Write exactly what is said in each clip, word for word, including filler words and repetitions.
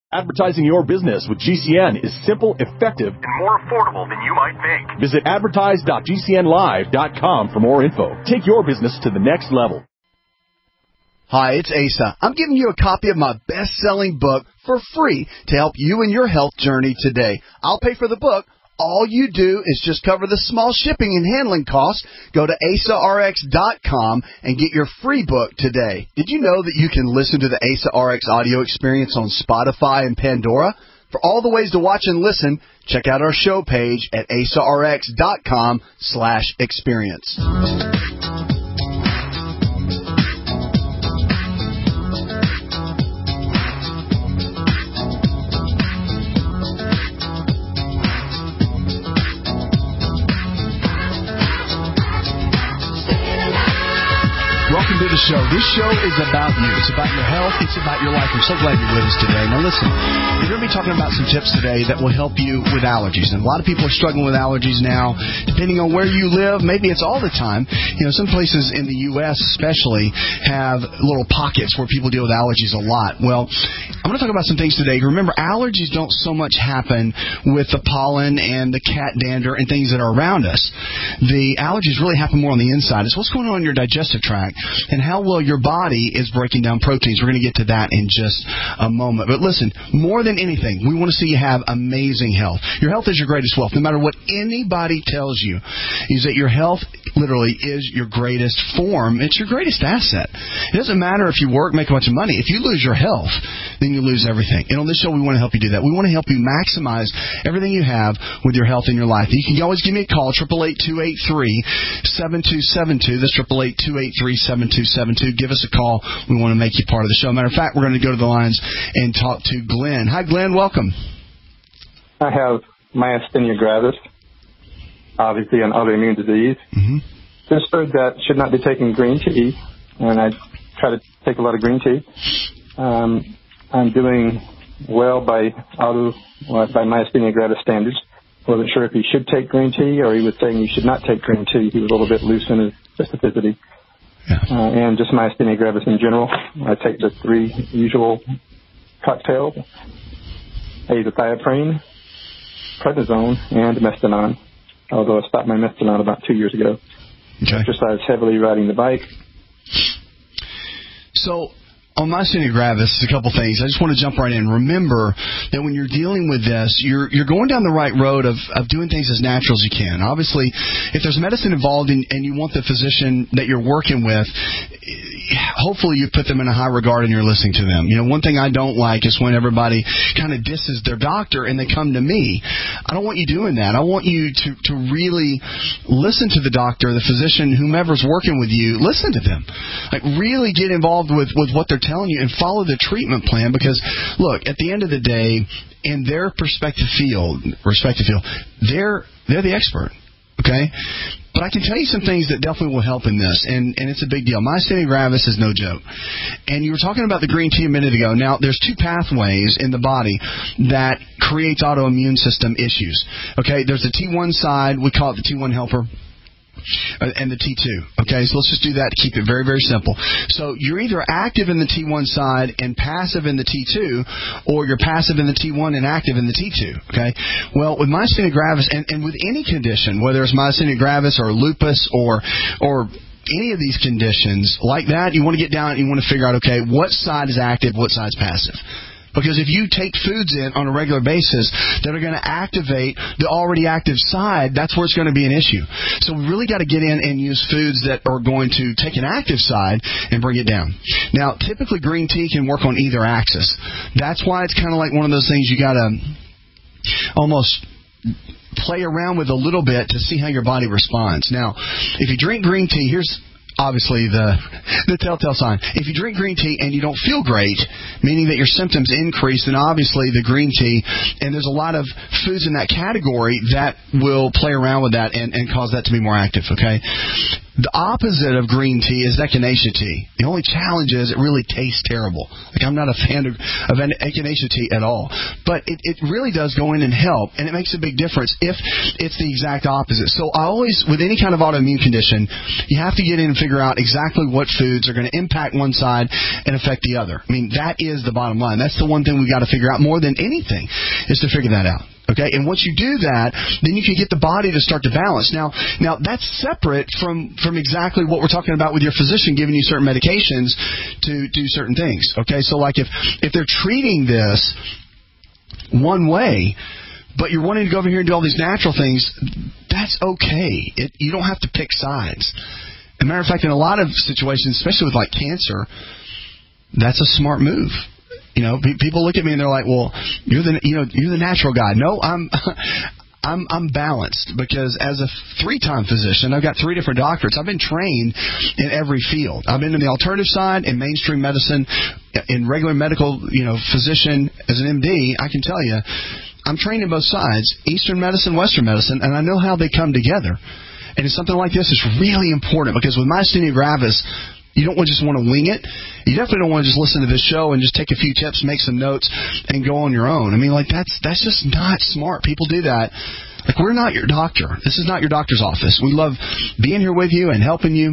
Advertising your business with G C N is simple, effective, and more affordable than you might think. Visit advertise dot g c n live dot com for more info. Take your business to the next level. Hi, it's Asa. I'm giving you a copy of my best-selling book for free to help you in your health journey today. I'll pay for the book. All you do is just cover the small shipping and handling costs. Go to asa r x dot com and get your free book today. Did you know that you can listen to the Asa R X audio experience on Spotify and Pandora? For all the ways to watch and listen, check out our show page at asa r x dot com slash experience. Welcome to the show. This show is about you. It's about your health. It's about your life. I'm so glad you're with us today. Now listen, we're going to be talking about some tips today that will help you with allergies. And a lot of people are struggling with allergies now, depending on where you live. Maybe it's all the time. You know, some places in the U S especially have little pockets where people deal with allergies a lot. Well, I'm going to talk about some things today. Remember, allergies don't so much happen with the pollen and the cat dander and things that are around us. The allergies really happen more on the inside. It's what's going on in your digestive tract and how well your body is breaking down proteins. We're going to get to that in just a moment. But listen, more than anything, we want to see you have amazing health. Your health is your greatest wealth. No matter what anybody tells you, is that your health literally is your greatest form. It's your greatest asset. It doesn't matter if you work, make a bunch of money. If you lose your health, then you lose everything. And on this show, we want to help you do that. We want to help you maximize everything you have with your health in your life. You can always give me a call, eight eight eight, two eight three, seven two seven two. That's eight eight eight, two eight three, seven two seven two. Give us a call. We want to make you part of the show. Matter of fact, we're going to go to the lines and talk to Glenn. Hi, Glenn. Welcome. I have myasthenia gravis, obviously an autoimmune disease. Mm-hmm. Just heard that should not be taking green tea, and I try to take a lot of green tea. Um, I'm doing well by auto by myasthenia gravis standards. Wasn't sure if he should take green tea, or he was saying you should not take green tea. He was a little bit loose in his specificity. Yeah. Uh, and just myasthenia gravis in general. I take the three usual cocktails: azathioprine, prednisone, and Mestinon. Although I stopped my Mestinon about two years ago. Okay. Exercise heavily, riding the bike. So, on myasthenia gravis, a couple things. I just want to jump right in. Remember that when you're dealing with this, you're you're going down the right road of, of doing things as natural as you can. Obviously, if there's medicine involved in, and you want the physician that you're working with, hopefully you put them in a high regard and you're listening to them. You know, one thing I don't like is when everybody kind of disses their doctor and they come to me. I don't want you doing that. I want you to, to really listen to the doctor, the physician, whomever's working with you. Listen to them. Like, really get involved with, with what they're telling you and follow the treatment plan, because look, at the end of the day, in their perspective field, respective field, they're they're the expert. Okay? But I can tell you some things that definitely will help in this, and, and it's a big deal. Myasthenia gravis is no joke. And you were talking about the green tea a minute ago. Now, there's two pathways in the body that creates autoimmune system issues. Okay? There's the T one side. We call it the T one helper. And the T two. Okay, so let's just do that to keep it very, very simple. So you're either active in the T one side and passive in the T two, or you're passive in the T one and active in the T two. Okay, well, with myasthenia gravis, and, and with any condition, whether it's myasthenia gravis or lupus or or any of these conditions like that, you want to get down and you want to figure out, okay, what side is active, what side is passive. Because if you take foods in on a regular basis that are going to activate the already active side, that's where it's going to be an issue. So we really got to get in and use foods that are going to take an active side and bring it down. Now, typically green tea can work on either axis. That's why it's kind of like one of those things you got to almost play around with a little bit to see how your body responds. Now, if you drink green tea, here's obviously the the telltale sign. If you drink green tea and you don't feel great, meaning that your symptoms increase, then obviously the green tea, and there's a lot of foods in that category that will play around with that and, and cause that to be more active, okay? The opposite of green tea is echinacea tea. The only challenge is it really tastes terrible. Like, I'm not a fan of, of echinacea tea at all. But it, it really does go in and help, and it makes a big difference if it's the exact opposite. So I always, with any kind of autoimmune condition, you have to get in and figure out exactly what foods are going to impact one side and affect the other. I mean, that is the bottom line. That's the one thing we've got to figure out more than anything, is to figure that out. Okay, and once you do that, then you can get the body to start to balance. Now, now that's separate from, from exactly what we're talking about with your physician giving you certain medications to do certain things. Okay, so like if, if they're treating this one way, but you're wanting to go over here and do all these natural things, that's okay. It, you don't have to pick sides. As a matter of fact, in a lot of situations, especially with like cancer, that's a smart move. You know, people look at me and they're like, "Well, you're the you know you're the natural guy." No, I'm I'm I'm balanced, because as a three-time physician, I've got three different doctorates. I've been trained in every field. I've been in the alternative side, in mainstream medicine, in regular medical, you know, physician as an M D. I can tell you, I'm trained in both sides, Eastern medicine, Western medicine, and I know how they come together. And it's something like this is really important, because with myasthenia gravis, you don't just want to wing it. You definitely don't want to just listen to this show and just take a few tips, make some notes, and go on your own. I mean, like, that's that's just not smart. People do that. Like, we're not your doctor. This is not your doctor's office. We love being here with you and helping you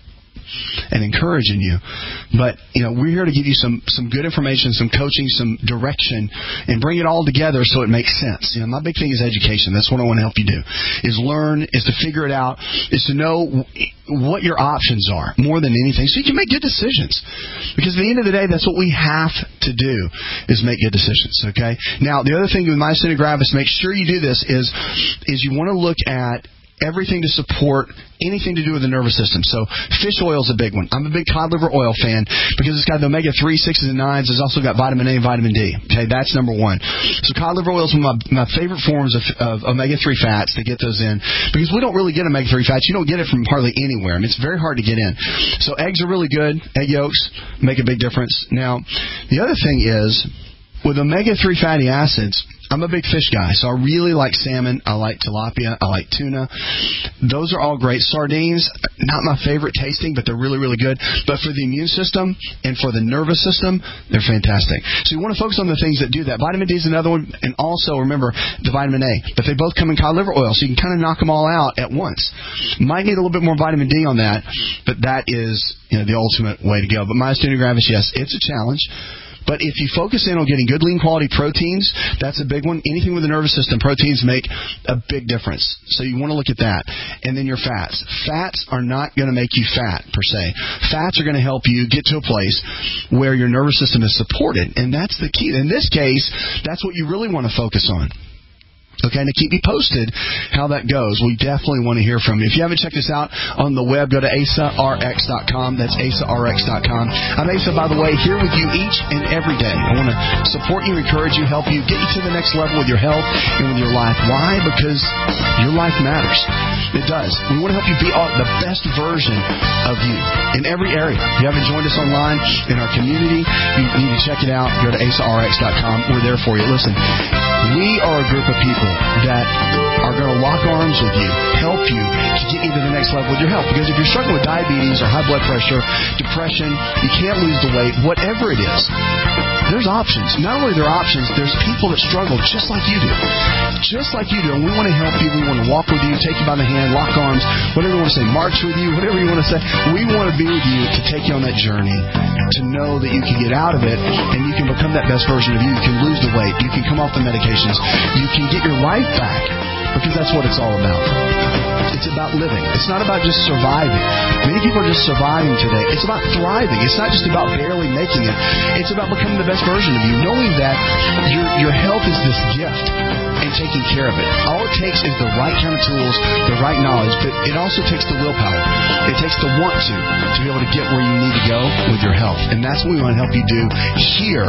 and encouraging you. But, you know, we're here to give you some, some good information, some coaching, some direction, and bring it all together so it makes sense. You know, my big thing is education. That's what I want to help you do, is learn, is to figure it out, is to know what your options are more than anything, so you can make good decisions. Because at the end of the day, that's what we have to do, is make good decisions, okay? Now, the other thing with myasthenia gravis, make sure you do this, is, is you want to look at everything to support anything to do with the nervous system. So fish oil is a big one. I'm a big cod liver oil fan because it's got the omega three, sixes, and nines. It's also got vitamin A and vitamin D. Okay, that's number one. So cod liver oil is one of my, my favorite forms of, of omega three fats to get those in, because we don't really get omega three fats. You don't get it from hardly anywhere. I mean, it's very hard to get in. So eggs are really good. Egg yolks make a big difference. Now, the other thing is, with omega three fatty acids, I'm a big fish guy, so I really like salmon. I like tilapia. I like tuna. Those are all great. Sardines, not my favorite tasting, but they're really, really good. But for the immune system and for the nervous system, they're fantastic. So you want to focus on the things that do that. Vitamin D is another one, and also remember the vitamin A. But they both come in cod liver oil, so you can kind of knock them all out at once. Might need a little bit more vitamin D on that, but that is, you know, the ultimate way to go. But myasthenia gravis, yes, it's a challenge. But if you focus in on getting good, lean quality proteins, that's a big one. Anything with the nervous system, proteins make a big difference. So you want to look at that. And then your fats. Fats are not going to make you fat, per se. Fats are going to help you get to a place where your nervous system is supported. And that's the key. In this case, that's what you really want to focus on. Okay, and to keep me posted how that goes. We definitely want to hear from you. If you haven't checked us out on the web, go to asa r x dot com. That's asa r x dot com. I'm Asa, by the way, here with you each and every day. I want to support you, encourage you, help you, get you to the next level with your health and with your life. Why? Because your life matters. It does. We want to help you be the best version of you in every area. If you haven't joined us online in our community, you need to check it out. Go to asa r x dot com. We're there for you. Listen, we are a group of people that are going to lock arms with you, help you to get you to the next level with your health. Because if you're struggling with diabetes or high blood pressure, depression, you can't lose the weight, whatever it is, there's options. Not only are there options, there's people that struggle just like you do. Just like you do. And we want to help you. We want to walk with you, take you by the hand, lock arms, whatever you want to say, march with you, whatever you want to say. We want to be with you to take you on that journey, to know that you can get out of it and you can become that best version of you. You can lose the weight. You can come off the medications. You can get your life back, because that's what it's all about. It's about living. It's not about just surviving. Many people are just surviving today. It's about thriving. It's not just about barely making it. It's about becoming the best version of you, knowing that your your health is this gift and taking care of it. All it takes is the right kind of tools, the right knowledge, but it also takes the willpower. It takes the want to, to be able to get where you need to go with your health. And that's what we want to help you do here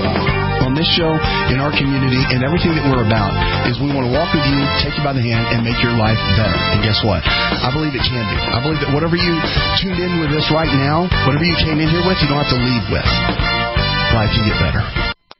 on this show, in our community, and everything that we're about is we want to walk with you, take you by the hand, and make your life better. And guess what? I believe it can be. I believe that whatever you tuned in with us right now, whatever you came in here with, you don't have to leave with. Life can get better.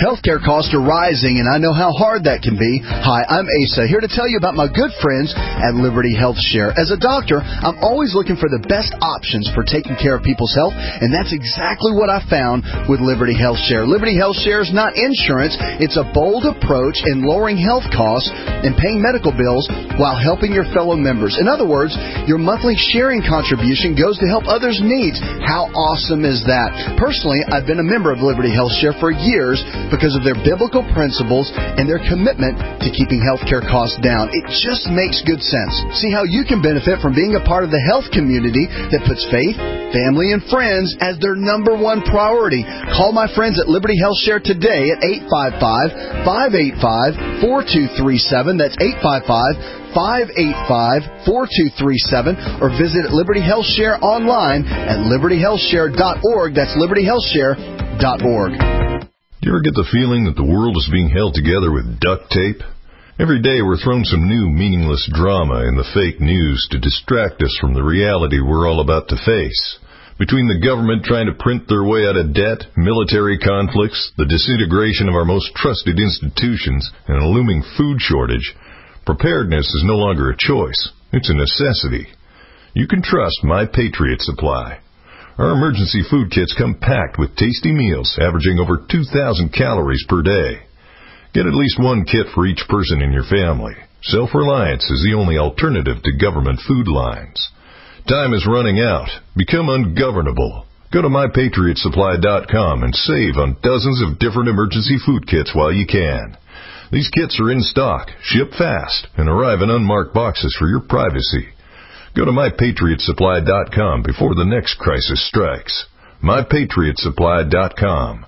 Healthcare costs are rising, and I know how hard that can be. Hi, I'm Asa, here to tell you about my good friends at Liberty Health Share. As a doctor, I'm always looking for the best options for taking care of people's health, and that's exactly what I found with Liberty Health Share. Liberty Health Share is not insurance. It's a bold approach in lowering health costs and paying medical bills while helping your fellow members. In other words, your monthly sharing contribution goes to help others' needs. How awesome is that? Personally, I've been a member of Liberty Health Share for years because of their biblical principles and their commitment to keeping healthcare costs down. It just makes good sense. See how you can benefit from being a part of the health community that puts faith, family, and friends as their number one priority. Call my friends at Liberty Health Share today at eight five five, five eight five, four two three seven. That's eight five five, five eight five, four two three seven, or visit Liberty Health Share online at liberty health share dot org. That's liberty health share dot org. Do you ever get the feeling that the world is being held together with duct tape? Every day we're thrown some new meaningless drama in the fake news to distract us from the reality we're all about to face. Between the government trying to print their way out of debt, military conflicts, the disintegration of our most trusted institutions, and a looming food shortage, preparedness is no longer a choice. It's a necessity. You can trust My Patriot Supply. Our emergency food kits come packed with tasty meals, averaging over two thousand calories per day. Get at least one kit for each person in your family. Self-reliance is the only alternative to government food lines. Time is running out. Become ungovernable. Go to my patriot supply dot com and save on dozens of different emergency food kits while you can. These kits are in stock, ship fast, and arrive in unmarked boxes for your privacy. Go to my patriot supply dot com before the next crisis strikes. my patriot supply dot com.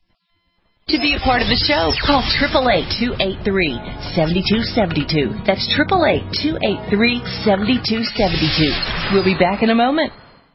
To be a part of the show, call eight eight eight, two eight three, seven two seven two. That's eight eight eight, two eight three, seven two seven two. We'll be back in a moment.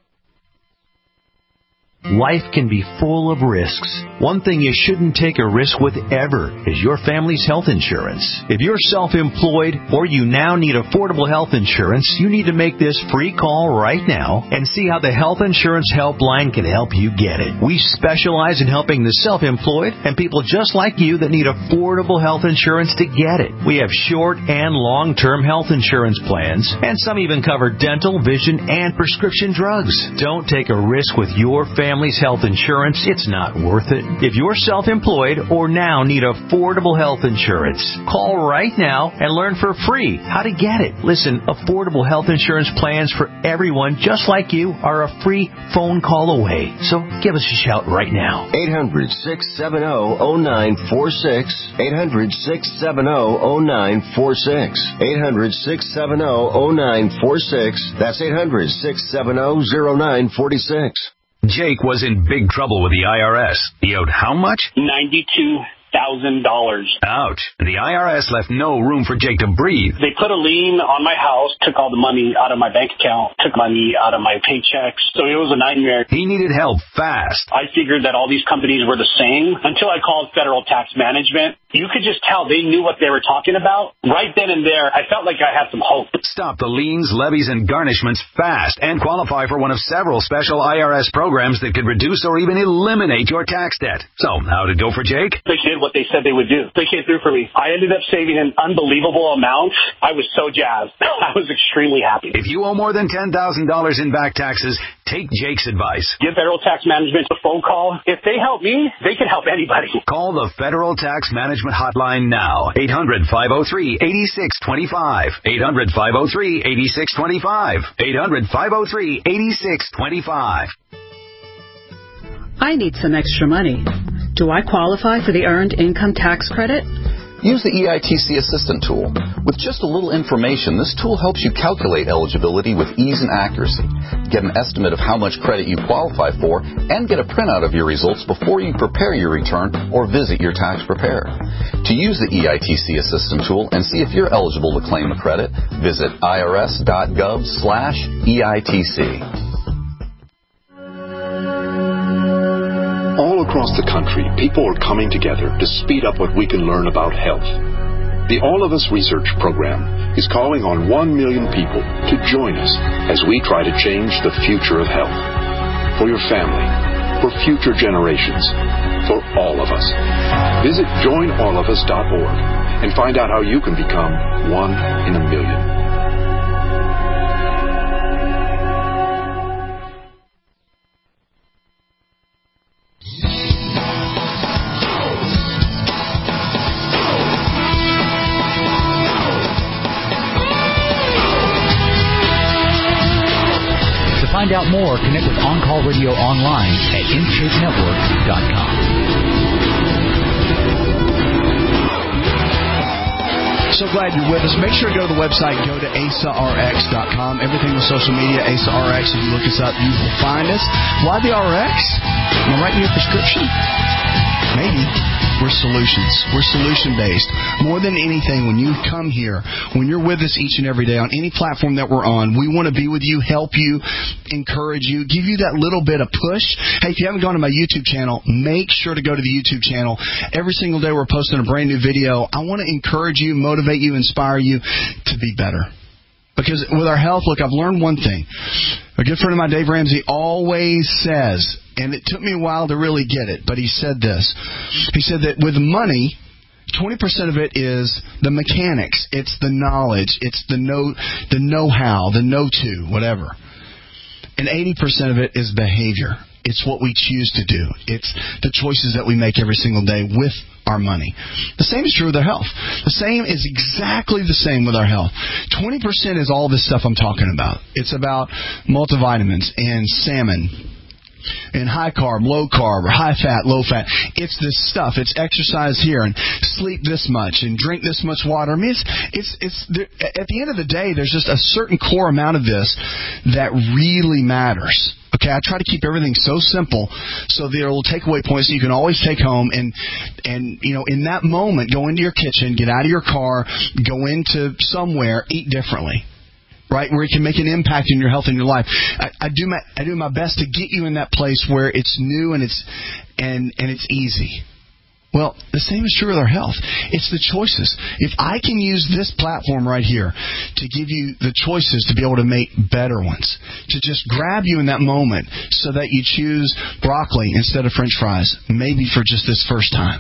Life can be full of risks. One thing you shouldn't take a risk with ever is your family's health insurance. If you're self-employed or you now need affordable health insurance, you need to make this free call right now and see how the Health Insurance Helpline can help you get it. We specialize in helping the self-employed and people just like you that need affordable health insurance to get it. We have short and long-term health insurance plans, and some even cover dental, vision, and prescription drugs. Don't take a risk with your family. Family's health insurance, it's not worth it. If you're self-employed or now need affordable health insurance, call right now and learn for free how to get it. Listen, affordable health insurance plans for everyone just like you are a free phone call away. So give us a shout right now. eight hundred, six seven zero, zero nine four six. eight hundred, six seven zero, zero nine four six. eight hundred, six seven zero, zero nine four six. That's eight hundred, six seven zero, zero nine four six. Jake was in big trouble with the I R S. He owed how much? ninety-two thousand dollars. Ouch. The I R S left no room for Jake to breathe. They put a lien on my house, took all the money out of my bank account, took money out of my paychecks. So it was a nightmare. He needed help fast. I figured that all these companies were the same until I called Federal Tax Management. You could just tell they knew what they were talking about. Right then and there, I felt like I had some hope. Stop the liens, levies, and garnishments fast and qualify for one of several special I R S programs that could reduce or even eliminate your tax debt. So, how'd it go for Jake? They did what they said they would do. They came through for me. I ended up saving an unbelievable amount. I was so jazzed. I was extremely happy. If you owe more than ten thousand dollars in back taxes, take Jake's advice. Give Federal Tax Management a phone call. If they help me, they can help anybody. Call the Federal Tax Management hotline now. eight hundred, five oh three, eight six two five. eight hundred, five oh three, eight six two five. eight hundred, five oh three, eight six two five. I need some extra money. Do I qualify for the Earned Income Tax Credit? Use the E I T C Assistant tool. With just a little information, this tool helps you calculate eligibility with ease and accuracy, get an estimate of how much credit you qualify for, and get a printout of your results before you prepare your return or visit your tax preparer. To use the E I T C Assistant tool and see if you're eligible to claim a credit, visit irs.gov slash EITC. All across the country, people are coming together to speed up what we can learn about health. The All of Us Research Program is calling on one million people to join us as we try to change the future of health. For your family, for future generations, for all of us. Visit join all of us dot org and find out how you can become one in a million. Find out more, connect with On Call Radio online at in shape network dot com. So glad you're with us. Make sure to go to the website, go to asa r x dot com. Everything with social media, Asa R X. If you look us up, you will find us. Why the R X? Am I writing you a prescription? Maybe. We're solutions. We're solution-based. More than anything, when you come here, when you're with us each and every day on any platform that we're on, we want to be with you, help you, encourage you, give you that little bit of push. Hey, if you haven't gone to my YouTube channel, make sure to go to the YouTube channel. Every single day we're posting a brand new video. I want to encourage you, motivate you, inspire you to be better. Because with our health, look, I've learned one thing. A good friend of mine, Dave Ramsey, always says, and it took me a while to really get it, but he said this. He said that with money, twenty percent of it is the mechanics. It's the knowledge. It's the know, the know-how, the know-to, whatever. And eighty percent of it is behavior. It's what we choose to do. It's the choices that we make every single day with our money. The same is true with our health. The same is exactly the same with our health. twenty percent is all this stuff I'm talking about. It's about multivitamins and salmon and high carb, low carb, or high fat, low fat. It's this stuff. It's exercise here and sleep this much and drink this much water. I mean, it's it's it's there, at the end of the day, there's just a certain core amount of this that really matters. Okay, I try to keep everything so simple so there will take away points that you can always take home and, and, you know, in that moment, go into your kitchen, get out of your car, go into somewhere, eat differently. Right, where it can make an impact in your health and your life. I, I do my I do my best to get you in that place where it's new and it's and and it's easy. Well, the same is true with our health. It's the choices. If I can use this platform right here to give you the choices to be able to make better ones, to just grab you in that moment so that you choose broccoli instead of French fries, maybe for just this first time.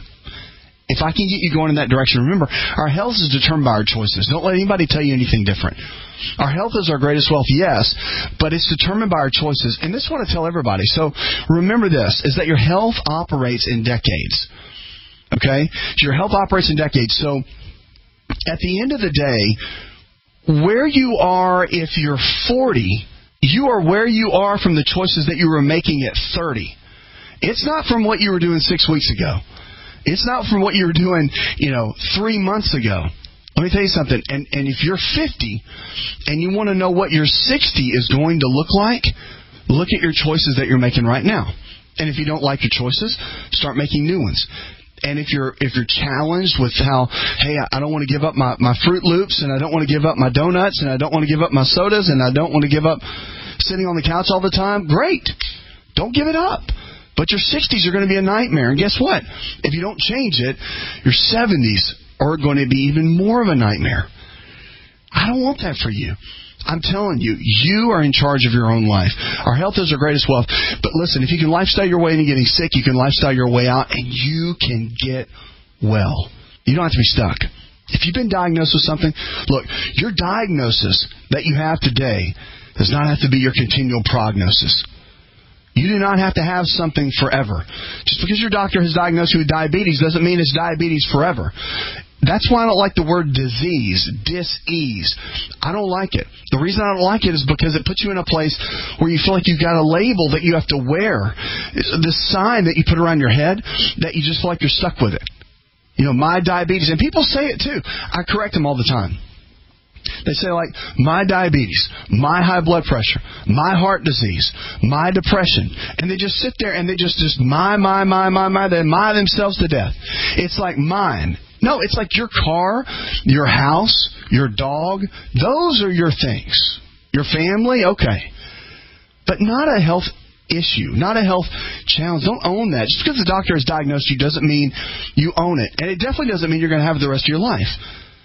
If I can get you going in that direction, remember, our health is determined by our choices. Don't let anybody tell you anything different. Our health is our greatest wealth, yes, but it's determined by our choices. And this is what I tell everybody. So remember this, is that your health operates in decades. Okay? Your health operates in decades. So at the end of the day, where you are if you're forty, you are where you are from the choices that you were making at thirty. It's not from what you were doing six weeks ago. It's not from what you were doing, you know, three months ago. Let me tell you something. And, and if you're fifty and you want to know what your sixty is going to look like, look at your choices that you're making right now. And if you don't like your choices, start making new ones. And if you're if you're challenged with how, hey, I don't want to give up my, my Fruit Loops, and I don't want to give up my donuts, and I don't want to give up my sodas, and I don't want to give up sitting on the couch all the time, great. Don't give it up. But your sixties are going to be a nightmare. And guess what? If you don't change it, your seventies are going to be even more of a nightmare. I don't want that for you. I'm telling you, you are in charge of your own life. Our health is our greatest wealth. But listen, if you can lifestyle your way into getting sick, you can lifestyle your way out, and you can get well. You don't have to be stuck. If you've been diagnosed with something, look, your diagnosis that you have today does not have to be your continual prognosis. You do not have to have something forever. Just because your doctor has diagnosed you with diabetes doesn't mean it's diabetes forever. That's why I don't like the word disease, dis-ease. I don't like it. The reason I don't like it is because it puts you in a place where you feel like you've got a label that you have to wear. This sign that you put around your head that you just feel like you're stuck with it. You know, my diabetes. And people say it too. I correct them all the time. They say like, my diabetes, my high blood pressure, my heart disease, my depression. And they just sit there and they just, just my, my, my, my, my, they my themselves to death. It's like mine. No, it's like your car, your house, your dog. Those are your things. Your family, okay. But not a health issue, not a health challenge. Don't own that. Just because the doctor has diagnosed you doesn't mean you own it. And it definitely doesn't mean you're going to have it the rest of your life.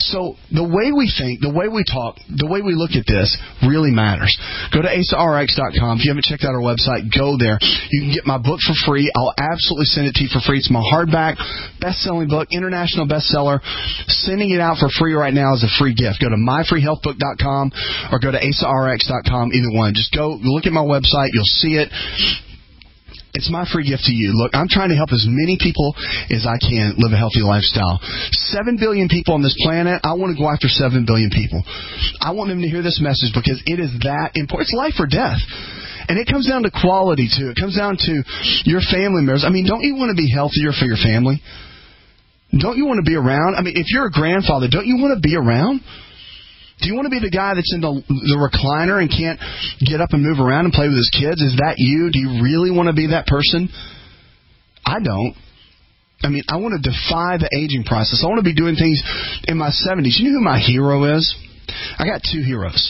So the way we think, the way we talk, the way we look at this really matters. Go to A S A R X dot com. If you haven't checked out our website, go there. You can get my book for free. I'll absolutely send it to you for free. It's my hardback, best-selling book, international bestseller. Sending it out for free right now is a free gift. Go to my free health book dot com or go to A S A R X dot com, either one. Just go look at my website. You'll see it. It's my free gift to you. Look, I'm trying to help as many people as I can live a healthy lifestyle. Seven billion people on this planet. I want to go after seven billion people. I want them to hear this message because it is that important. It's life or death. And it comes down to quality, too. It comes down to your family members. I mean, don't you want to be healthier for your family? Don't you want to be around? I mean, if you're a grandfather, don't you want to be around? Do you want to be the guy that's in the, the recliner and can't get up and move around and play with his kids? Is that you? Do you really want to be that person? I don't. I mean, I want to defy the aging process. I want to be doing things in my seventies. You know who my hero is? I got two heroes.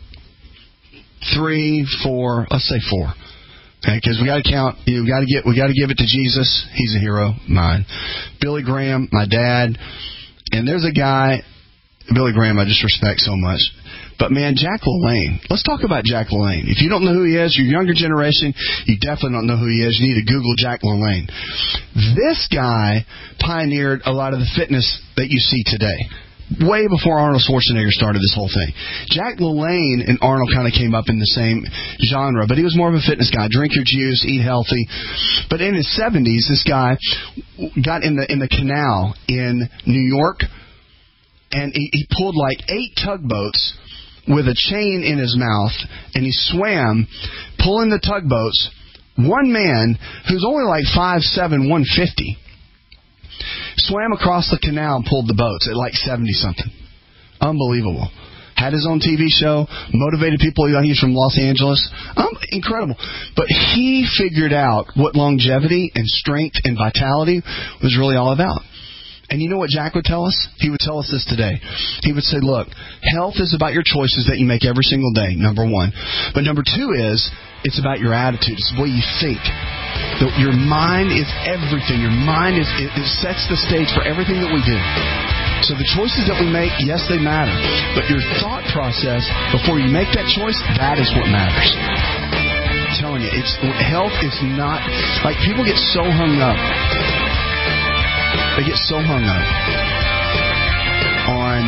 Three, four, let's say four. Okay, because we got to count. You know, we got to get. We got to give it to Jesus. He's a hero, mine. Billy Graham, my dad, and there's a guy. Billy Graham, I just respect so much. But, man, Jack LaLanne. Let's talk about Jack LaLanne. If you don't know who he is, your younger generation, you definitely don't know who he is. You need to Google Jack LaLanne. This guy pioneered a lot of the fitness that you see today, way before Arnold Schwarzenegger started this whole thing. Jack LaLanne and Arnold kind of came up in the same genre, but he was more of a fitness guy. Drink your juice, eat healthy. But in his seventies, this guy got in the in the canal in New York, and he, he pulled like eight tugboats with a chain in his mouth, and he swam, pulling the tugboats. One man, who's only like five seven, one fifty, swam across the canal and pulled the boats at like seventy-something. Unbelievable. Had his own T V show, motivated people. He's from Los Angeles. Um, incredible. But he figured out what longevity and strength and vitality was really all about. And you know what Jack would tell us? He would tell us this today. He would say, look, health is about your choices that you make every single day, number one. But number two is, it's about your attitude. It's the way you think. The, your mind is everything. Your mind is it, it sets the stage for everything that we do. So the choices that we make, yes, they matter. But your thought process before you make that choice, that is what matters. I'm telling you, it's health is not... Like, people get so hung up. They get so hung up on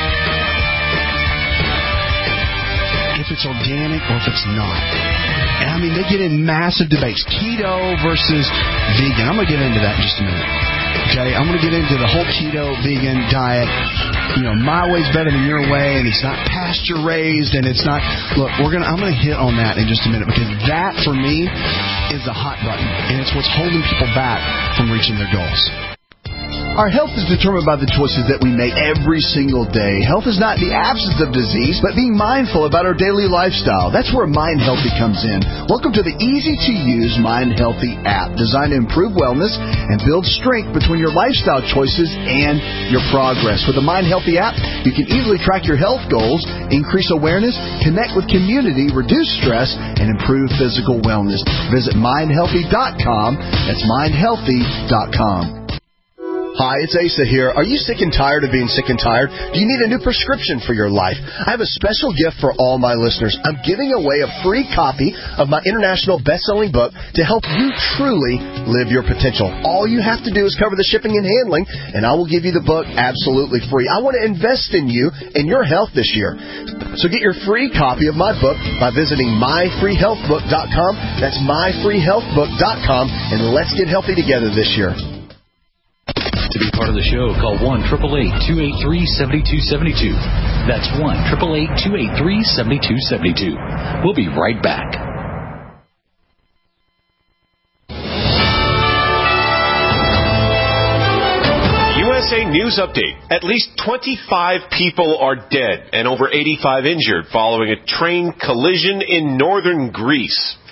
if it's organic or if it's not. And I mean, they get in massive debates. Keto versus vegan. I'm going to get into that in just a minute. Okay? I'm going to get into the whole keto, vegan diet. You know, my way's better than your way, and it's not pasture raised, and it's not... Look, we're gonna. I'm going to hit on that in just a minute, because that, for me, is the hot button, and it's what's holding people back from reaching their goals. Our health is determined by the choices that we make every single day. Health is not the absence of disease, but being mindful about our daily lifestyle. That's where Mind Healthy comes in. Welcome to the easy-to-use Mind Healthy app, designed to improve wellness and build strength between your lifestyle choices and your progress. With the Mind Healthy app, you can easily track your health goals, increase awareness, connect with community, reduce stress, and improve physical wellness. Visit mind healthy dot com. That's mind healthy dot com. Hi, it's Asa here. Are you sick and tired of being sick and tired? Do you need a new prescription for your life? I have a special gift for all my listeners. I'm giving away a free copy of my international best-selling book to help you truly live your potential. All you have to do is cover the shipping and handling, and I will give you the book absolutely free. I want to invest in you and your health this year. So get your free copy of my book by visiting my free health book dot com. That's my free health book dot com, and let's get healthy together this year. To be part of the show, call one eight eight eight, two eight three, seven two seven two. That's one eight eight eight, two eight three, seven two seven two. We'll be right back. U S A News Update. At least twenty-five people are dead and over eighty-five injured following a train collision in northern Greece.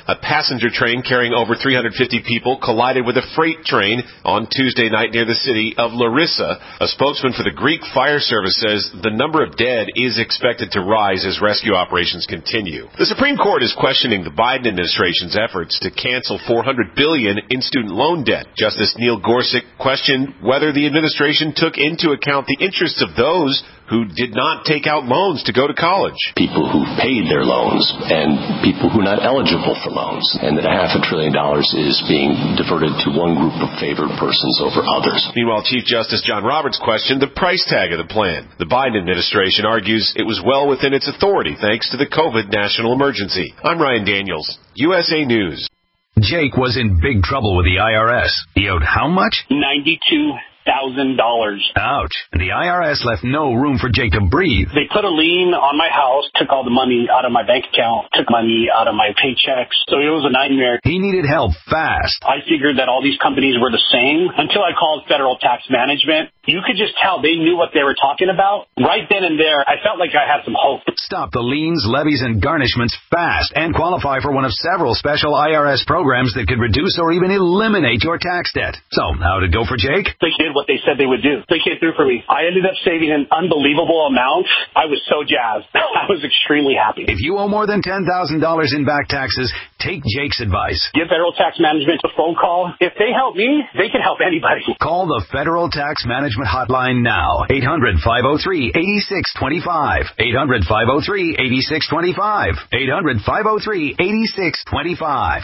A passenger train carrying over three hundred fifty people collided with a freight train on Tuesday night near the city of Larissa. A spokesman for the Greek Fire Service says the number of dead is expected to rise as rescue operations continue. The Supreme Court is questioning the Biden administration's efforts to cancel four hundred billion dollars in student loan debt. Justice Neil Gorsuch questioned whether the administration took into account the interests of those who did not take out loans to go to college. People who paid their loans and people who are not eligible for loans. And that a half a trillion dollars is being diverted to one group of favored persons over others. Meanwhile, Chief Justice John Roberts questioned the price tag of the plan. The Biden administration argues it was well within its authority thanks to the COVID national emergency. I'm Ryan Daniels, U S A News. Jake was in big trouble with the I R S. He owed how much? ninety-two thousand dollars. Ouch. And the I R S left no room for Jake to breathe. They put a lien on my house, took all the money out of my bank account, took money out of my paychecks. So it was a nightmare. He needed help fast. I figured that all these companies were the same until I called Federal Tax Management. You could just tell they knew what they were talking about. Right then and there, I felt like I had some hope. Stop the liens, levies, and garnishments fast and qualify for one of several special I R S programs that could reduce or even eliminate your tax debt. So, how'd it go for Jake? They did what they said they would do. They came through for me. I ended up saving an unbelievable amount. I was so jazzed. I was extremely happy. If you owe more than ten thousand dollars in back taxes, take Jake's advice. Give Federal Tax Management a phone call. If they help me, they can help anybody. Call the Federal Tax Management Hotline now. eight hundred, five oh three, eight six two five. eight hundred, five oh three, eight six two five. eight hundred, five oh three, eight six two five.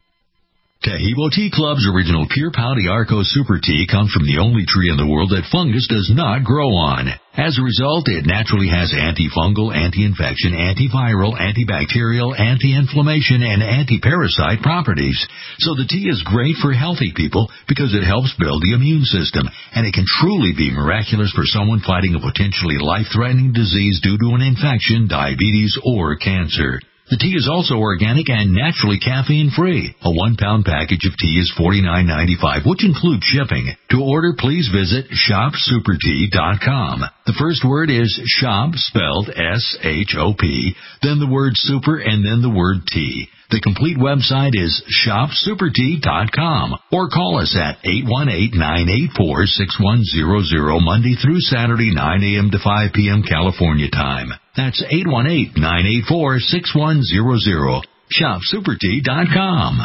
Taheebo Tea Club's original Pure Pouty Arco Super Tea comes from the only tree in the world that fungus does not grow on. As a result, it naturally has antifungal, anti-infection, antiviral, antibacterial, anti-inflammation, and anti-parasite properties. So the tea is great for healthy people because it helps build the immune system, and it can truly be miraculous for someone fighting a potentially life-threatening disease due to an infection, diabetes, or cancer. The tea is also organic and naturally caffeine-free. A one-pound package of tea is forty-nine ninety-five, which includes shipping. To order, please visit shop super tea dot com. The first word is shop, spelled S H O P, then the word super, and then the word tea. The complete website is shop super tea dot com, or call us at eight one eight, nine eight four, six one zero zero Monday through Saturday, nine a.m. to five p.m. California time. That's eight one eight, nine eight four, six one zero zero. shop super tea dot com.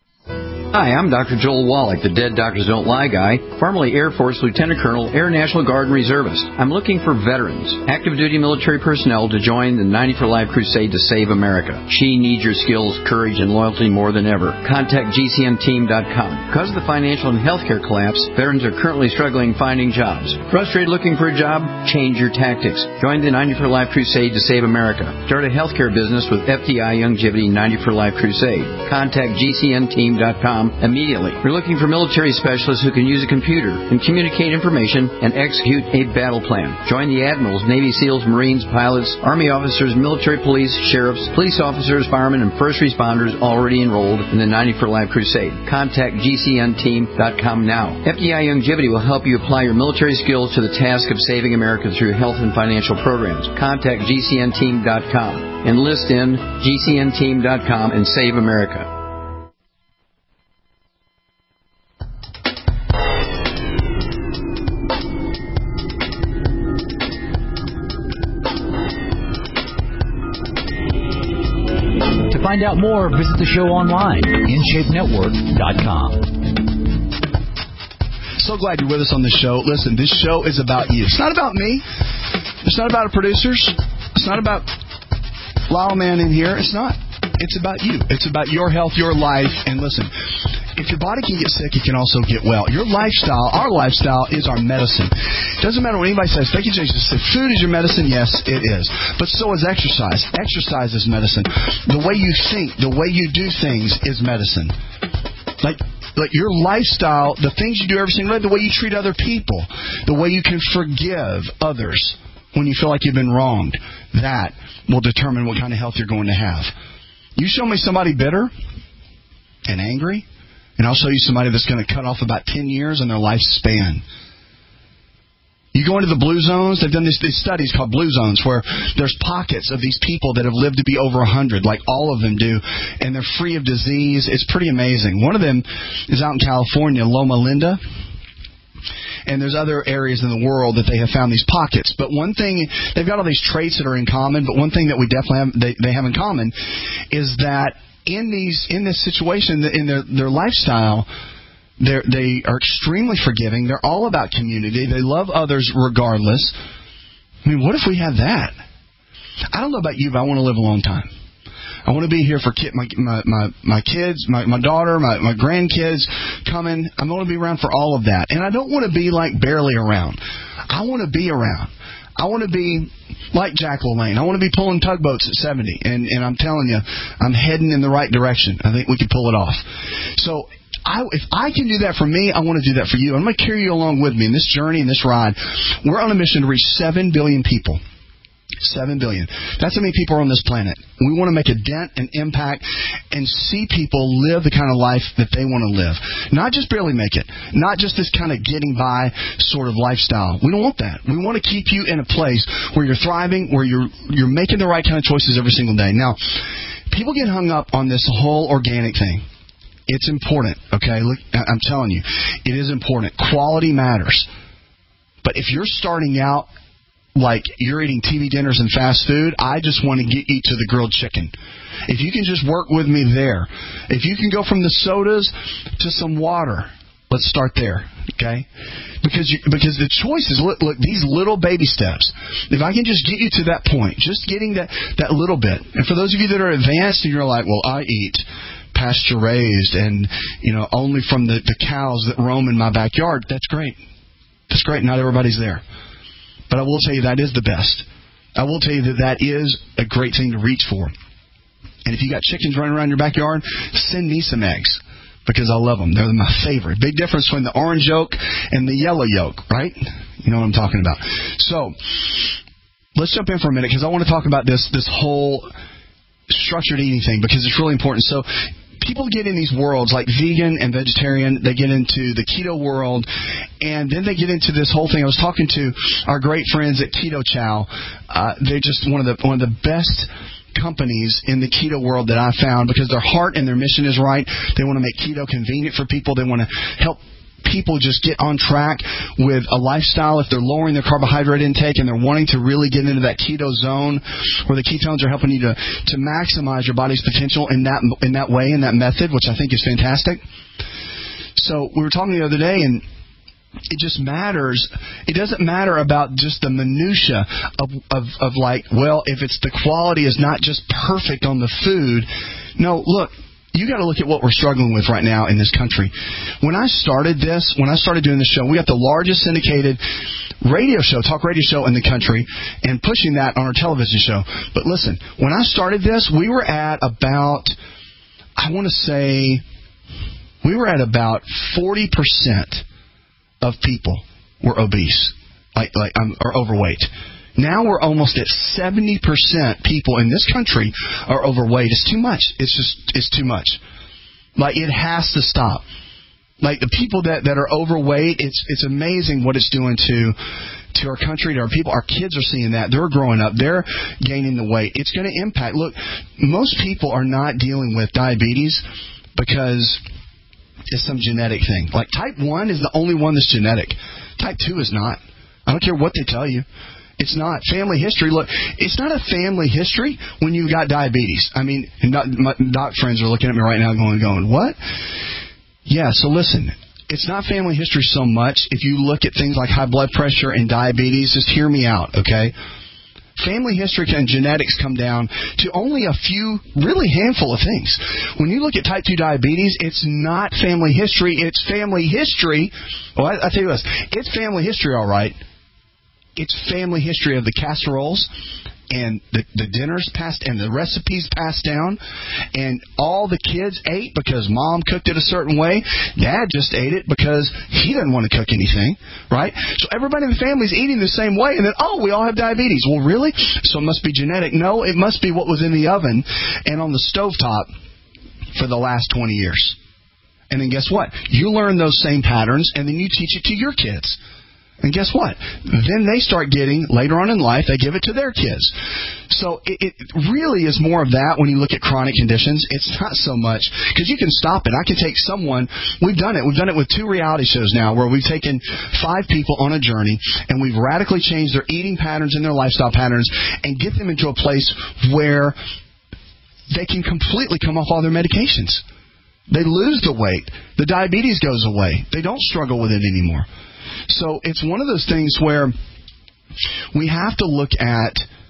Hi, I'm Doctor Joel Wallach, the Dead Doctors Don't Lie guy, formerly Air Force Lieutenant Colonel, Air National Guard and Reservist. I'm looking for veterans, active duty military personnel to join the ninety for Life crusade to save America. She needs your skills, courage, and loyalty more than ever. Contact G C N team dot com. Because of the financial and healthcare collapse, veterans are currently struggling finding jobs. Frustrated looking for a job? Change your tactics. Join the ninety for Life crusade to save America. Start a healthcare business with F D I Youngevity ninety for Life crusade. Contact G C N team dot com immediately. We're looking for military specialists who can use a computer and communicate information and execute a battle plan. Join the admirals, Navy SEALs, Marines, pilots, Army officers, military police, sheriffs, police officers, firemen, and first responders already enrolled in the ninety for Life crusade. Contact G C N team dot com now. F D I Youngevity will help you apply your military skills to the task of saving America through health and financial programs. Contact G C N team dot com. Enlist in G C N team dot com and save America. Find out more, visit the show online, in shape network dot com. So glad you're with us on the show. Listen, this show is about you. It's not about me. It's not about our producers. It's not about Lyle Man in here. It's not. It's about you. It's about your health, your life. And listen, if your body can get sick, it can also get well. Your lifestyle, our lifestyle, is our medicine. It doesn't matter what anybody says. Becky J says, food is your medicine. Yes, it is. But so is exercise. Exercise is medicine. The way you think, the way you do things is medicine. Like, like your lifestyle, the things you do every single day, the way you treat other people, the way you can forgive others when you feel like you've been wronged, that will determine what kind of health you're going to have. You show me somebody bitter and angry, and I'll show you somebody that's going to cut off about ten years in their lifespan. You you go into the blue zones, they've done this, these studies called blue zones where there's pockets of these people that have lived to be over one hundred, like all of them do, and they're free of disease. It's pretty amazing. One of them is out in California, Loma Linda. And there's other areas in the world that they have found these pockets. But one thing, they've got all these traits that are in common, but one thing that we definitely have, they, they have in common is that in these in this situation, in their, their lifestyle, they're, they are extremely forgiving. They're all about community. They love others regardless. I mean, what if we had that? I don't know about you, but I want to live a long time. I want to be here for kid, my, my my my kids, my my daughter, my my grandkids coming. I want to be around for all of that, and I don't want to be like barely around. I want to be around. I want to be like Jack LaLanne. I want to be pulling tugboats at seventy, and and I'm telling you, I'm heading in the right direction. I think we can pull it off. So. I, if I can do that for me, I want to do that for you. I'm going to carry you along with me in this journey, in this ride. We're on a mission to reach seven billion people. Seven billion. That's how many people are on this planet. We want to make a dent, an impact, and see people live the kind of life that they want to live. Not just barely make it. Not just this kind of getting by sort of lifestyle. We don't want that. We want to keep you in a place where you're thriving, where you're you're making the right kind of choices every single day. Now, people get hung up on this whole organic thing. It's important, okay? Look, I'm telling you, it is important. Quality matters. But if you're starting out like you're eating T V dinners and fast food, I just want to get you to the grilled chicken. If you can just work with me there. If you can go from the sodas to some water, let's start there, okay? Because you, because the choice is, look, look, these little baby steps. If I can just get you to that point, just getting that, that little bit. And for those of you that are advanced and you're like, well, I eat pasture raised and, you know, only from the, the cows that roam in my backyard, that's great. That's great. Not everybody's there. But I will tell you that is the best. I will tell you that that is a great thing to reach for. And if you got chickens running around your backyard, send me some eggs because I love them. They're my favorite. Big difference between the orange yolk and the yellow yolk, right? You know what I'm talking about. So let's jump in for a minute because I want to talk about this this whole structured eating thing because it's really important. So people get in these worlds like vegan and vegetarian. They get into the keto world, and then they get into this whole thing. I was talking to our great friends at Keto Chow. Uh, they're just one of the one of the best companies in the keto world that I found because their heart and their mission is right. They want to make keto convenient for people. They want to help people just get on track with a lifestyle if they're lowering their carbohydrate intake and they're wanting to really get into that keto zone where the ketones are helping you to, to maximize your body's potential in that in that way, in that method, which I think is fantastic. So we were talking the other day, and it just matters. It doesn't matter about just the minutia of, of, of like, well, if it's the quality is not just perfect on the food. No, look. You got to look at what we're struggling with right now in this country. When I started this, when I started doing this show, we got the largest syndicated radio show, talk radio show in the country, and pushing that on our television show. But listen, when I started this, we were at about, I want to say, we were at about forty percent of people were obese, like like um, or overweight. Now we're almost at seventy percent people in this country are overweight. It's too much. It's just, it's too much. Like, it has to stop. Like, the people that, that are overweight, it's it's amazing what it's doing to to our country, to our people. Our kids are seeing that. They're growing up. They're gaining the weight. It's going to impact. Look, most people are not dealing with diabetes because it's some genetic thing. Like, type one is the only one that's genetic. Type two is not. I don't care what they tell you. It's not. Family history, look, it's not a family history when you've got diabetes. I mean, doc, my doc friends are looking at me right now going, going, what? Yeah, so listen, it's not family history so much. If you look at things like high blood pressure and diabetes, just hear me out, okay? Family history and genetics come down to only a few, really handful of things. When you look at type two diabetes, it's not family history. It's family history. Well, I, I tell you this, it's family history, all right. It's family history of the casseroles and the, the dinners passed and the recipes passed down, and all the kids ate because mom cooked it a certain way. Dad just ate it because he doesn't want to cook anything, right? So everybody in the family is eating the same way, and then, oh, we all have diabetes. Well, really? So it must be genetic. No, it must be what was in the oven and on the stovetop for the last twenty years. And then guess what? You learn those same patterns, and then you teach it to your kids. And guess what? Then they start getting, later on in life, they give it to their kids. So it, it really is more of that when you look at chronic conditions. It's not so much, because you can stop it. I can take someone, we've done it. We've done it with two reality shows now where we've taken five people on a journey and we've radically changed their eating patterns and their lifestyle patterns and get them into a place where they can completely come off all their medications. They lose the weight. The diabetes goes away. They don't struggle with it anymore. So it's one of those things where we have to look at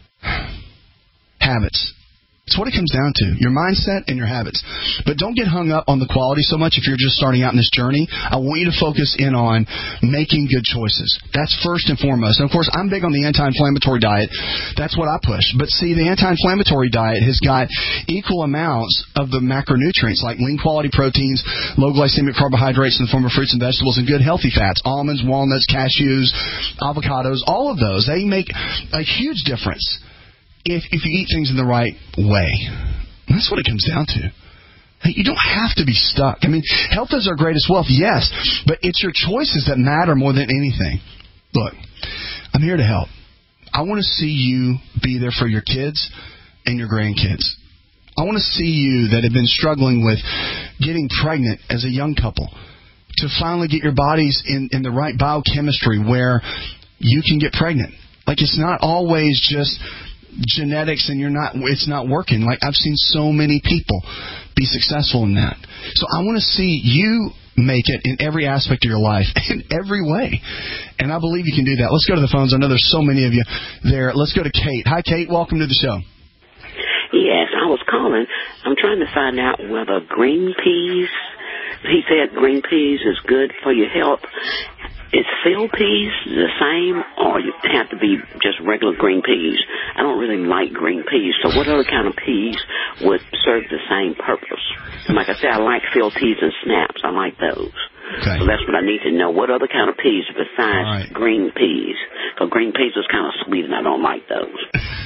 habits. It's what it comes down to, your mindset and your habits. But don't get hung up on the quality so much if you're just starting out in this journey. I want you to focus in on making good choices. That's first and foremost. And, of course, I'm big on the anti-inflammatory diet. That's what I push. But, see, the anti-inflammatory diet has got equal amounts of the macronutrients like lean-quality proteins, low-glycemic carbohydrates in the form of fruits and vegetables, and good healthy fats, almonds, walnuts, cashews, avocados, all of those. They make a huge difference If, if you eat things in the right way. That's what it comes down to. Hey, you don't have to be stuck. I mean, health is our greatest wealth, yes, but it's your choices that matter more than anything. Look, I'm here to help. I want to see you be there for your kids and your grandkids. I want to see you that have been struggling with getting pregnant as a young couple to finally get your bodies in, in the right biochemistry where you can get pregnant. Like, it's not always just genetics and you're not, it's not working. Like, I've seen so many people be successful in that. So I want to see you make it in every aspect of your life, in every way. And I believe you can do that. Let's go to the phones. I know there's so many of you there. Let's go to Kate. Hi, Kate. Welcome to the show. Yes, I was calling. I'm trying to find out whether green peas, he said green peas is good for your health. Is field peas the same, or you have to be just regular green peas? I don't really like green peas, so what other kind of peas would serve the same purpose? And like I said, I like field peas and snaps. I like those. Okay. So that's what I need to know. What other kind of peas besides right. green peas? Because green peas is kind of sweet, and I don't like those.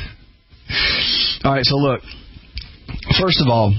All right, so look, first of all,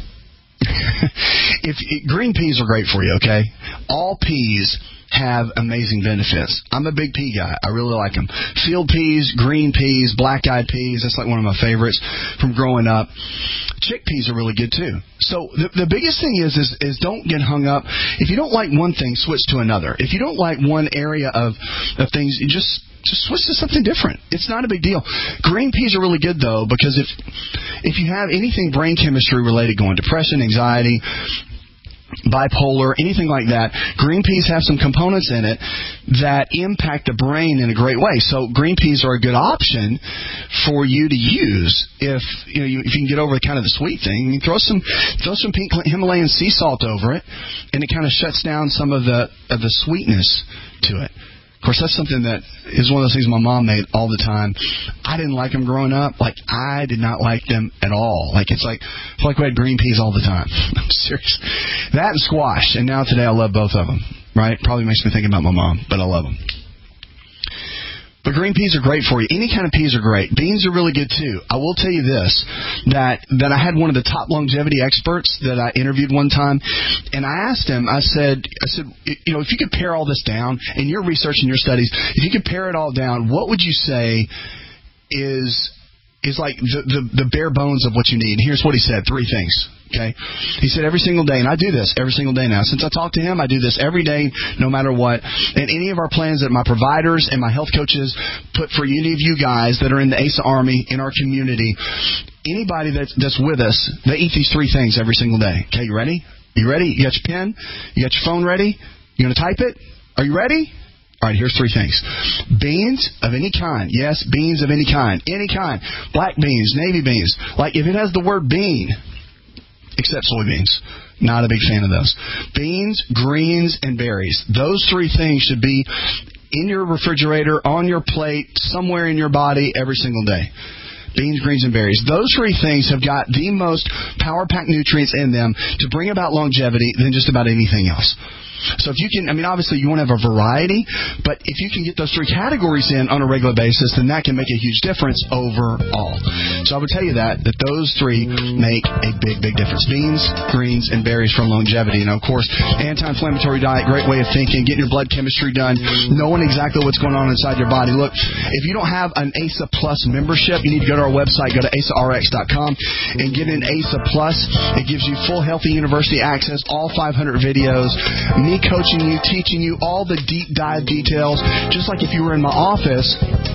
if green peas are great for you, okay? All peas have amazing benefits. I'm a big pea guy. I really like them. Field peas, green peas, black-eyed peas, that's like one of my favorites from growing up. Chickpeas are really good too. So the, the biggest thing is, is is don't get hung up. If you don't like one thing, switch to another. If you don't like one area of, of things, you just Just switch to something different. It's not a big deal. Green peas are really good, though, because if if you have anything brain chemistry related going, depression, anxiety, bipolar, anything like that, green peas have some components in it that impact the brain in a great way. So green peas are a good option for you to use if you know you, if you can get over kind of the sweet thing. You throw some throw some pink Himalayan sea salt over it, and it kind of shuts down some of the of the sweetness to it. Of course, that's something that is one of those things my mom made all the time. I didn't like them growing up. Like, I did not like them at all. Like, it's like, it's like we had green peas all the time. I'm serious. That and squash. And now today I love both of them, right? Probably makes me think about my mom, but I love them. But green peas are great for you. Any kind of peas are great. Beans are really good, too. I will tell you this, that that I had one of the top longevity experts that I interviewed one time, and I asked him, I said, I said, you know, if you could pare all this down, in your research and your studies, if you could pare it all down, what would you say is is like the, the, the bare bones of what you need? And here's what he said, three things. Okay, he said every single day, and I do this every single day now. Since I talked to him, I do this every day, no matter what. And any of our plans that my providers and my health coaches put for any of you guys that are in the A S A Army, in our community, anybody that's, that's with us, they eat these three things every single day. Okay, you ready? You ready? You got your pen? You got your phone ready? You going to type it? Are you ready? All right, here's three things. Beans of any kind. Yes, beans of any kind. Any kind. Black beans, navy beans. Like, if it has the word bean, except soybeans. Not a big fan of those. Beans, greens, and berries. Those three things should be in your refrigerator, on your plate, somewhere in your body every single day. Beans, greens, and berries. Those three things have got the most power-packed nutrients in them to bring about longevity than just about anything else. So if you can, I mean, obviously you want to have a variety, but if you can get those three categories in on a regular basis, then that can make a huge difference overall. So I would tell you that, that those three make a big, big difference. Beans, greens, and berries for longevity. And, of course, anti-inflammatory diet, great way of thinking, getting your blood chemistry done, knowing exactly what's going on inside your body. Look, if you don't have an A S A Plus membership, you need to go to our website, go to A S A R X dot com, and get in A S A Plus. It gives you full Healthy University access, all five hundred videos, me coaching you, teaching you all the deep dive details, just like if you were in my office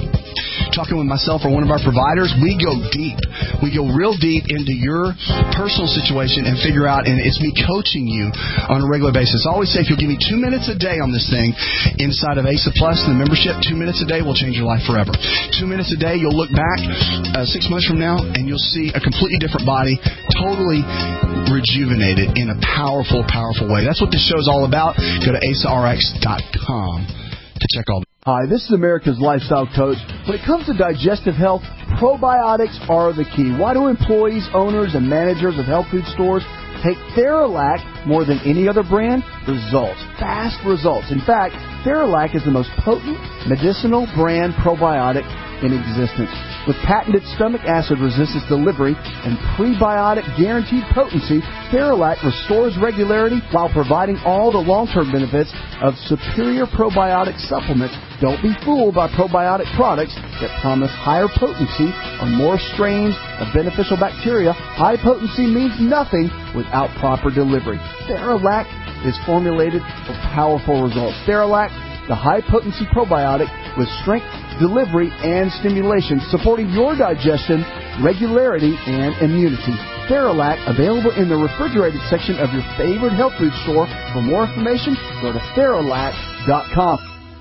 talking with myself or one of our providers. We go deep. We go real deep into your personal situation and figure out, and it's me coaching you on a regular basis. I always say, if you'll give me two minutes a day on this thing inside of A S A Plus, the membership, two minutes a day will change your life forever. Two minutes a day, you'll look back uh, six months from now, and you'll see a completely different body, totally rejuvenated in a powerful, powerful way. That's what this show is all about. Go to A S A R X dot com to check all the Hi, this is America's Lifestyle Coach. When it comes to digestive health, probiotics are the key. Why do employees, owners, and managers of health food stores take Theralac more than any other brand? Results. Fast results. In fact, Theralac is the most potent medicinal brand probiotic in existence. With patented stomach acid resistance delivery and prebiotic guaranteed potency, Theralac restores regularity while providing all the long-term benefits of superior probiotic supplements. Don't be fooled by probiotic products that promise higher potency or more strains of beneficial bacteria. High potency means nothing without proper delivery. Theralac is formulated for powerful results. Theralac, the high-potency probiotic with strength, delivery, and stimulation, supporting your digestion, regularity, and immunity. Theralac, available in the refrigerated section of your favorite health food store. For more information, go to Theralac dot com.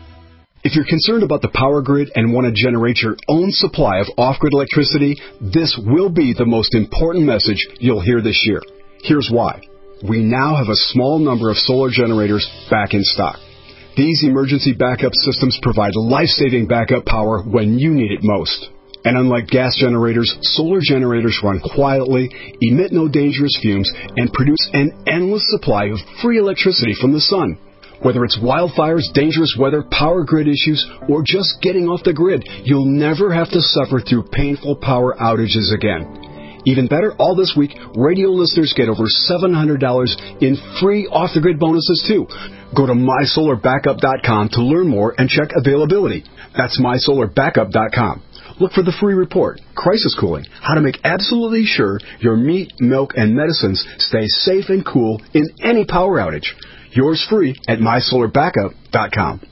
If you're concerned about the power grid and want to generate your own supply of off-grid electricity, this will be the most important message you'll hear this year. Here's why. We now have a small number of solar generators back in stock. These emergency backup systems provide life-saving backup power when you need it most. And unlike gas generators, solar generators run quietly, emit no dangerous fumes, and produce an endless supply of free electricity from the sun. Whether it's wildfires, dangerous weather, power grid issues, or just getting off the grid, you'll never have to suffer through painful power outages again. Even better, all this week, radio listeners get over seven hundred dollars in free off-the-grid bonuses, too. Go to my solar backup dot com to learn more and check availability. That's my solar backup dot com. Look for the free report, Crisis Cooling, how to make absolutely sure your meat, milk, and medicines stay safe and cool in any power outage. Yours free at my solar backup dot com.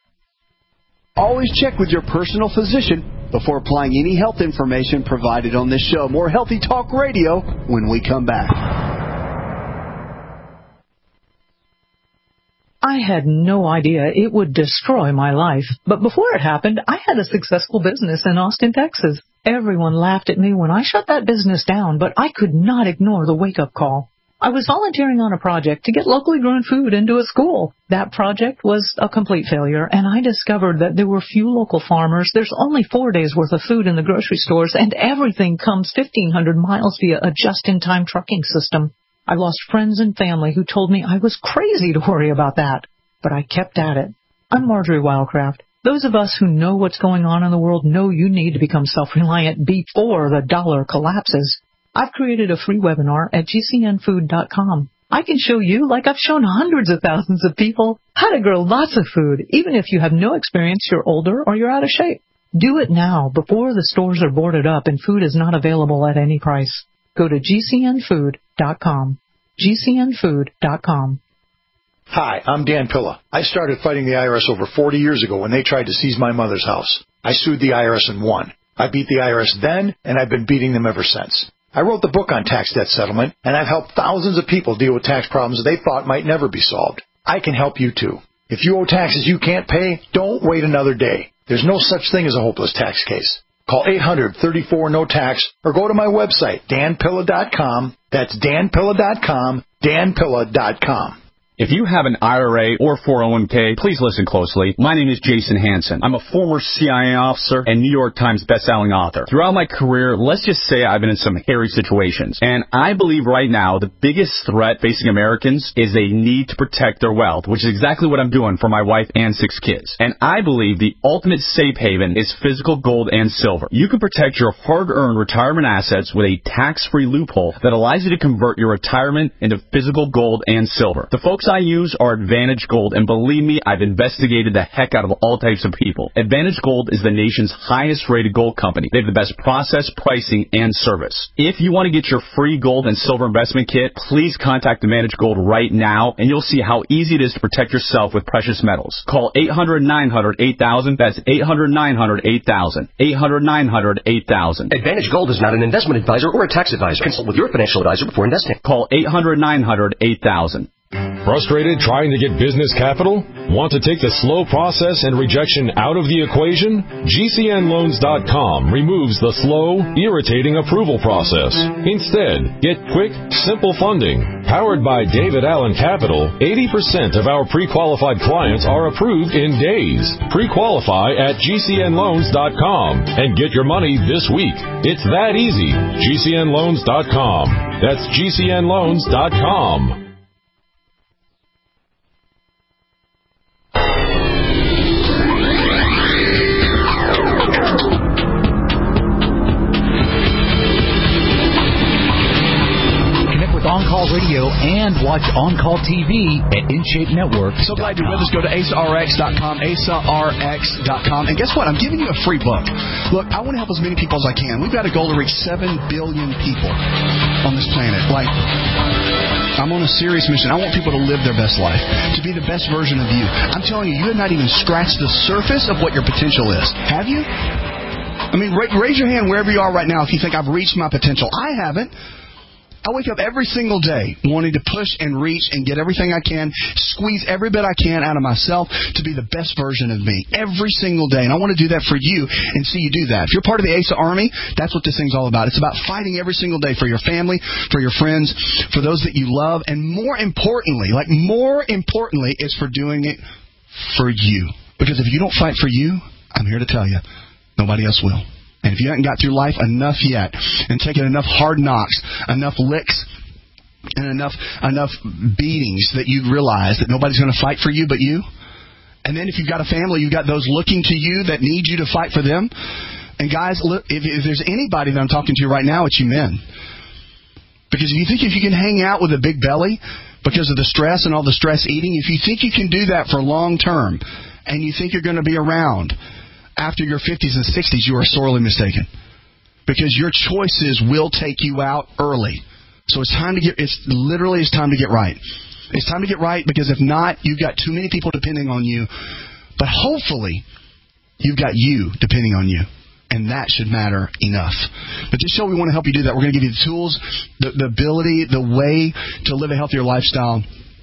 Always check with your personal physician before applying any health information provided on this show. More Healthy Talk Radio when we come back. I had no idea it would destroy my life. But before it happened, I had a successful business in Austin, Texas. Everyone laughed at me when I shut that business down, but I could not ignore the wake-up call. I was volunteering on a project to get locally grown food into a school. That project was a complete failure, and I discovered that there were few local farmers. There's only four days' worth of food in the grocery stores, and everything comes fifteen hundred miles via a just-in-time trucking system. I lost friends and family who told me I was crazy to worry about that, but I kept at it. I'm Marjorie Wildcraft. Those of us who know what's going on in the world know you need to become self-reliant before the dollar collapses. I've created a free webinar at G C N food dot com. I can show you, like I've shown hundreds of thousands of people, how to grow lots of food, even if you have no experience, you're older, or you're out of shape. Do it now, before the stores are boarded up and food is not available at any price. Go to G C N food dot com. G C N food dot com. Hi, I'm Dan Pilla. I started fighting the I R S over forty years ago when they tried to seize my mother's house. I sued the I R S and won. I beat the I R S then, and I've been beating them ever since. I wrote the book on tax debt settlement, and I've helped thousands of people deal with tax problems they thought might never be solved. I can help you, too. If you owe taxes you can't pay, don't wait another day. There's no such thing as a hopeless tax case. Call eight hundred, thirty-four, no tax or go to my website, Dan Pilla dot com. That's Dan Pilla dot com, Dan Pilla dot com. If you have an I R A or four oh one k, please listen closely. My name is Jason Hansen. I'm a former C I A officer and New York Times bestselling author. Throughout my career, let's just say I've been in some hairy situations. And I believe right now the biggest threat facing Americans is they need to protect their wealth, which is exactly what I'm doing for my wife and six kids. And I believe the ultimate safe haven is physical gold and silver. You can protect your hard-earned retirement assets with a tax-free loophole that allows you to convert your retirement into physical gold and silver. The folks I use are Advantage Gold, and believe me, I've investigated the heck out of all types of people. Advantage Gold is the nation's highest-rated gold company. They have the best process, pricing, and service. If you want to get your free gold and silver investment kit, please contact Advantage Gold right now, and you'll see how easy it is to protect yourself with precious metals. Call eight hundred, nine hundred, eight thousand. That's eight hundred, nine hundred, eight thousand. eight hundred, nine hundred, eight thousand. Advantage Gold is not an investment advisor or a tax advisor. Consult with your financial advisor before investing. Call eight hundred, nine hundred, eight thousand. Frustrated trying to get business capital? Want to take the slow process and rejection out of the equation? G C N loans dot com removes the slow, irritating approval process. Instead, get quick, simple funding. Powered by David Allen Capital, eighty percent of our pre-qualified clients are approved in days. Pre-qualify at G C N loans dot com and get your money this week. It's that easy. G C N loans dot com. That's G C N loans dot com. On-Call Radio and watch On-Call T V at InShape Network. So glad you're with us. Go to A S A R X dot com, A S A R X dot com. And guess what? I'm giving you a free book. Look, I want to help as many people as I can. We've got a goal to reach seven billion people on this planet. Like, I'm on a serious mission. I want people to live their best life, to be the best version of you. I'm telling you, you have not even scratched the surface of what your potential is. Have you? I mean, raise your hand wherever you are right now if you think I've reached my potential. I haven't. I wake up every single day wanting to push and reach and get everything I can, squeeze every bit I can out of myself to be the best version of me every single day. And I want to do that for you and see you do that. If you're part of the A S A Army, that's what this thing's all about. It's about fighting every single day for your family, for your friends, for those that you love, and more importantly, like more importantly, is for doing it for you. Because if you don't fight for you, I'm here to tell you, nobody else will. And if you haven't got through life enough yet and taken enough hard knocks, enough licks, and enough enough beatings that you realize that nobody's going to fight for you but you, and then if you've got a family, you've got those looking to you that need you to fight for them. And guys, look, if, if there's anybody that I'm talking to right now, it's you men. Because if you think if you can hang out with a big belly because of the stress and all the stress eating, if you think you can do that for long term and you think you're going to be around after your fifties and sixties, you are sorely mistaken. Because your choices will take you out early. So it's time to get, it's literally it's time to get right. It's time to get right because if not, you've got too many people depending on you. But hopefully, you've got you depending on you. And that should matter enough. But this show, we want to help you do that. We're going to give you the tools, the, the ability, the way to live a healthier lifestyle.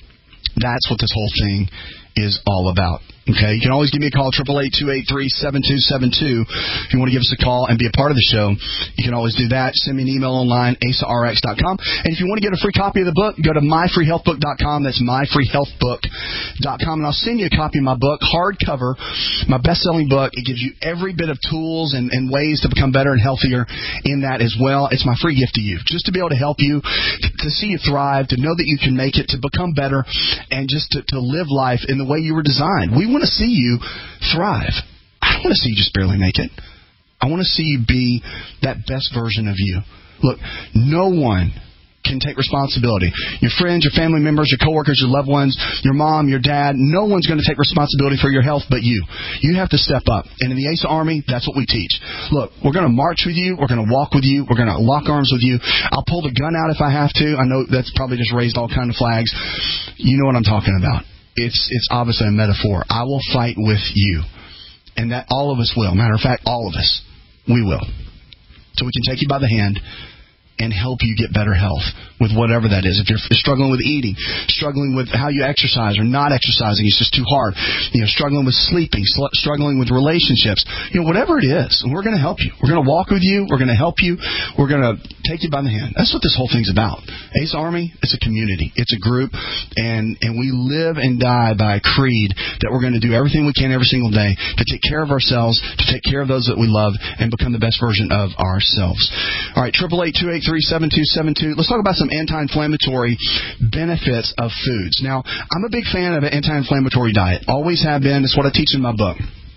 That's what this whole thing is all about. Okay, you can always give me a call, eight eight eight, two eight three, seven two seven two. If you want to give us a call and be a part of the show, you can always do that. Send me an email online, A S A R X dot com. And if you want to get a free copy of the book, go to my free health book dot com. That's my free health book dot com. And I'll send you a copy of my book, hardcover, my best-selling book. It gives you every bit of tools and, and ways to become better and healthier in that as well. It's my free gift to you, just to be able to help you, to see you thrive, to know that you can make it, to become better, and just to, to live life in the way you were designed. We want to see you thrive. I don't want to see you just barely make it. I want to see you be that best version of you. Look, no one can take responsibility. Your friends, your family members, your coworkers, your loved ones, your mom, your dad, no one's going to take responsibility for your health but you. You have to step up. And in the A S A Army, that's what we teach. Look, we're going to march with you. We're going to walk with you. We're going to lock arms with you. I'll pull the gun out if I have to. I know that's probably just raised all kinds of flags. You know what I'm talking about. It's it's obviously a metaphor. I will fight with you. And that all of us will. Matter of fact, all of us. We will. So we can take you by the hand and help you get better health with whatever that is. If you're struggling with eating, struggling with how you exercise or not exercising, it's just too hard. You know, struggling with sleeping, sl- struggling with relationships, you know, whatever it is, we're going to help you. We're going to walk with you. We're going to help you. We're going to take you by the hand. That's what this whole thing's about. Ace Army, it's a community. It's a group, and, and we live and die by a creed that we're going to do everything we can every single day to take care of ourselves, to take care of those that we love, and become the best version of ourselves. All right, eight eight eight, two eight three, seven two seven two. Let's talk about some anti-inflammatory benefits of foods. Now, I'm a big fan of an anti-inflammatory diet. Always have been. It's what I teach in my book.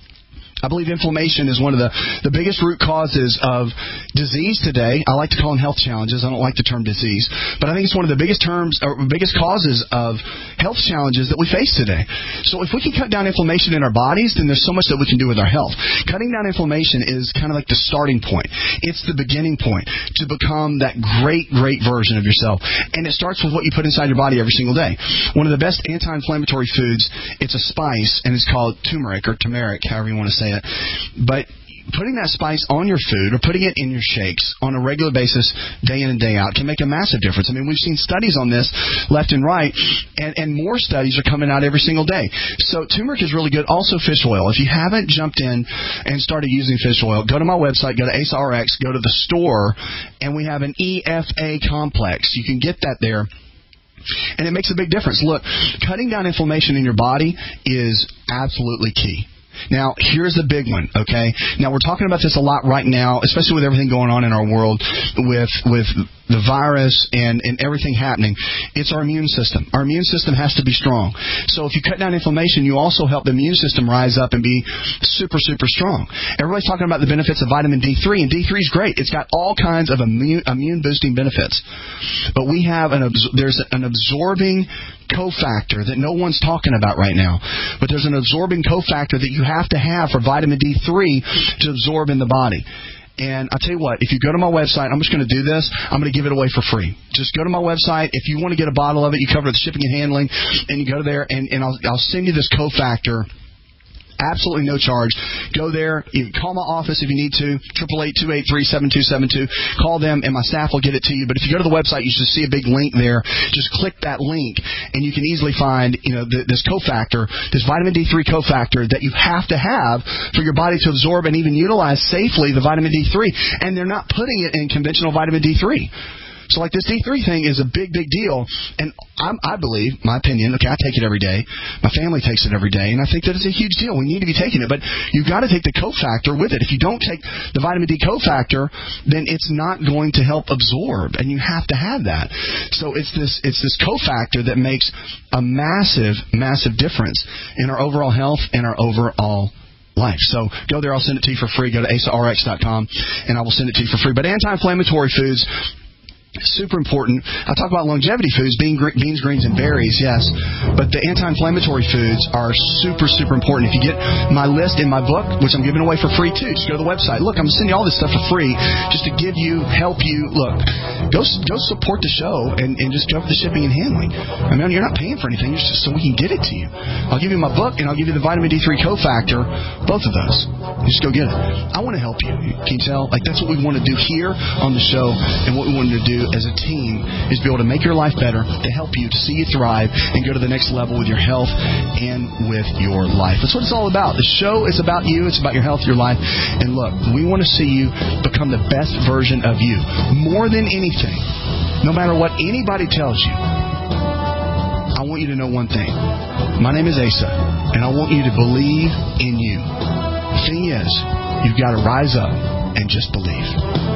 I believe inflammation is one of the, the biggest root causes of disease today. I like to call them health challenges. I don't like the term disease. But I think it's one of the biggest terms or biggest causes of health challenges that we face today. So if we can cut down inflammation in our bodies, then there's so much that we can do with our health. Cutting down inflammation is kind of like the starting point. It's the beginning point to become that great, great version of yourself. And it starts with what you put inside your body every single day. One of the best anti-inflammatory foods, it's a spice, and it's called turmeric or turmeric, however you want to say it. But putting that spice on your food or putting it in your shakes on a regular basis, day in and day out, can make a massive difference. I mean, we've seen studies on this left and right, and, and more studies are coming out every single day. So turmeric is really good. Also, fish oil. If you haven't jumped in and started using fish oil, go to my website, go to A C E R X, go to the store, and we have an E F A complex. You can get that there. And it makes a big difference. Look, cutting down inflammation in your body is absolutely key. Now, here's the big one, okay? Now, we're talking about this a lot right now, especially with everything going on in our world with with the virus and, and everything happening. It's our immune system. Our immune system has to be strong. So if you cut down inflammation, you also help the immune system rise up and be super, super strong. Everybody's talking about the benefits of vitamin D three, and D three is great. It's got all kinds of immune, immune-boosting benefits. But we have an there's an absorbing cofactor that no one's talking about right now. But there's an absorbing cofactor that you have to have for vitamin D three to absorb in the body. And I'll tell you what, if you go to my website, I'm just going to do this, I'm going to give it away for free. Just go to my website. If you want to get a bottle of it, you cover the shipping and handling, and you go there, and, and I'll, I'll send you this cofactor. Absolutely no charge. Go there. You can call my office if you need to. eight eight eight, two eight three, seven two seven two. Call them, and my staff will get it to you. But if you go to the website, you should see a big link there. Just click that link, and you can easily find, you know, the, this cofactor, this vitamin D three cofactor that you have to have for your body to absorb and even utilize safely the vitamin D three. And they're not putting it in conventional vitamin D three. So, like, this D three thing is a big, big deal, and I'm, I believe, my opinion, okay, I take it every day, my family takes it every day, and I think that it's a huge deal. We need to be taking it, but you've got to take the cofactor with it. If you don't take the vitamin D cofactor, then it's not going to help absorb, and you have to have that. So it's this, it's this cofactor that makes a massive, massive difference in our overall health and our overall life. So go there, I'll send it to you for free. Go to A C E R X dot com, and I will send it to you for free. But anti-inflammatory foods, super important. I talk about longevity foods, bean, beans, greens, and berries, yes. But the anti-inflammatory foods are super, super important. If you get my list in my book, which I'm giving away for free too, just go to the website. Look, I'm sending you all this stuff for free just to give you, help you. Look, go go support the show and, and just cover the shipping and handling. I mean, you're not paying for anything. It's just so we can get it to you. I'll give you my book, and I'll give you the vitamin D three cofactor, both of those. You just go get it. I want to help you. Can you tell? Like, that's what we want to do here on the show, and what we want to do as a team is be able to make your life better, to help you, to see you thrive, and go to the next level with your health and with your life. That's what it's all about. The show is about you. It's about your health, your life. And look, we want to see you become the best version of you. More than anything, no matter what anybody tells you, I want you to know one thing. My name is Asa, and I want you to believe in you. The thing is, you've got to rise up and just believe.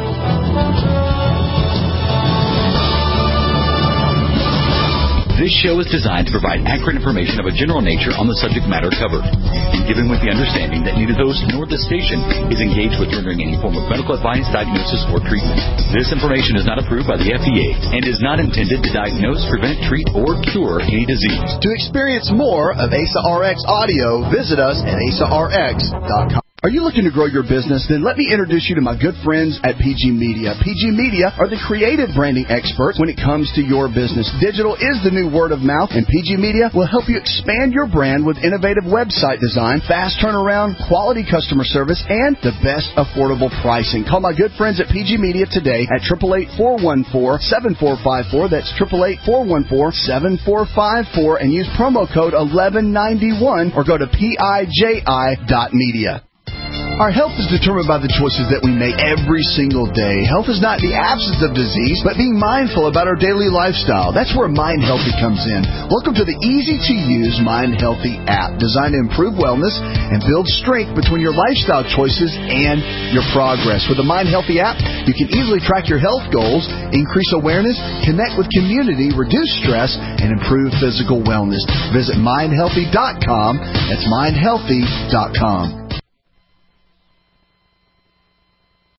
This show is designed to provide accurate information of a general nature on the subject matter covered, and given with the understanding that neither host nor the station is engaged with rendering any form of medical advice, diagnosis, or treatment. This information is not approved by the F D A and is not intended to diagnose, prevent, treat, or cure any disease. To experience more of A S A R X audio, visit us at A S A R X dot com. Are you looking to grow your business? Then let me introduce you to my good friends at P G Media. P G Media are the creative branding experts when it comes to your business. Digital is the new word of mouth, and P G Media will help you expand your brand with innovative website design, fast turnaround, quality customer service, and the best affordable pricing. Call my good friends at P G Media today at eight eight eight, four one four, seven four five four. That's eight eight eight, four one four, seven four five four, and use promo code eleven ninety-one or go to P I J I dot media. Our health is determined by the choices that we make every single day. Health is not the absence of disease, but being mindful about our daily lifestyle. That's where Mind Healthy comes in. Welcome to the easy-to-use Mind Healthy app, designed to improve wellness and build strength between your lifestyle choices and your progress. With the Mind Healthy app, you can easily track your health goals, increase awareness, connect with community, reduce stress, and improve physical wellness. Visit mind healthy dot com. That's mind healthy dot com.